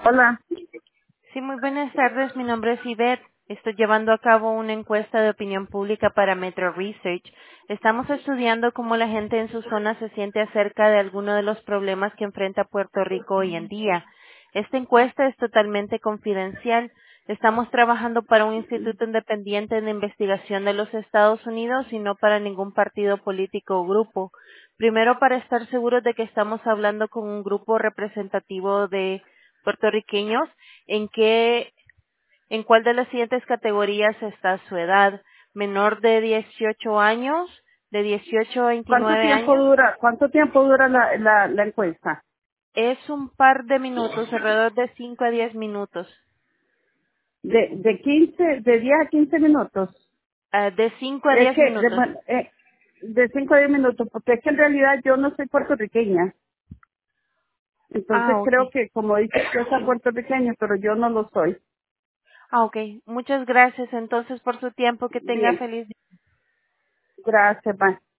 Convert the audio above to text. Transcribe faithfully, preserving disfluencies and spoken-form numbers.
Hola. Sí, muy buenas tardes. Mi nombre es Yvette. Estoy llevando a cabo una encuesta de opinión pública para Metro Research. Estamos estudiando cómo la gente en su zona se siente acerca de algunos de los problemas que enfrenta Puerto Rico hoy en día. Esta encuesta es totalmente confidencial. Estamos trabajando para un instituto independiente de investigación de los Estados Unidos y no para ningún partido político o grupo. Primero, para estar seguros de que estamos hablando con un grupo representativo de puertorriqueños, ¿en qué, en cuál de las siguientes categorías está su edad? ¿Menor de dieciocho años? ¿De dieciocho a ¿Cuánto veintinueve tiempo años? dura, cuánto tiempo dura la, la, la encuesta? Es un par de minutos, alrededor de cinco a diez minutos. De, de quince, de diez a quince minutos. Ah, de cinco a Es diez que, de, minutos. bueno, eh, de cinco a diez minutos, porque es que en realidad yo no soy puertorriqueña. Entonces Ah, ok. creo que, como dices, yo soy puertorriqueña, pero yo no lo soy. Ah, ok. Muchas gracias entonces por su tiempo. Que tenga Bien. feliz día. Gracias, bye.